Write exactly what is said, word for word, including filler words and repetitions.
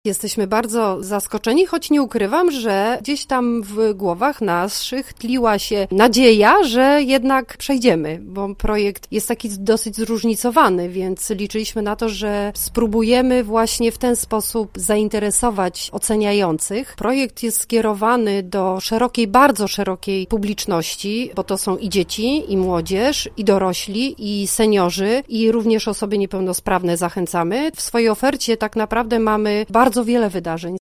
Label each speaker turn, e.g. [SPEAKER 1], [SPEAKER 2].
[SPEAKER 1] Jesteśmy bardzo zaskoczeni, choć nie ukrywam, że gdzieś tam w głowach naszych tliła się nadzieja, że jednak przejdziemy, bo projekt jest taki dosyć zróżnicowany, więc liczyliśmy na to, że spróbujemy właśnie w ten sposób zainteresować oceniających. Projekt jest skierowany do szerokiej, bardzo szerokiej publiczności, bo to są i dzieci, i młodzież, i dorośli, i seniorzy, i również osoby niepełnosprawne zachęcamy. W swojej ofercie tak naprawdę mamy bardzo Bardzo wiele wydarzeń.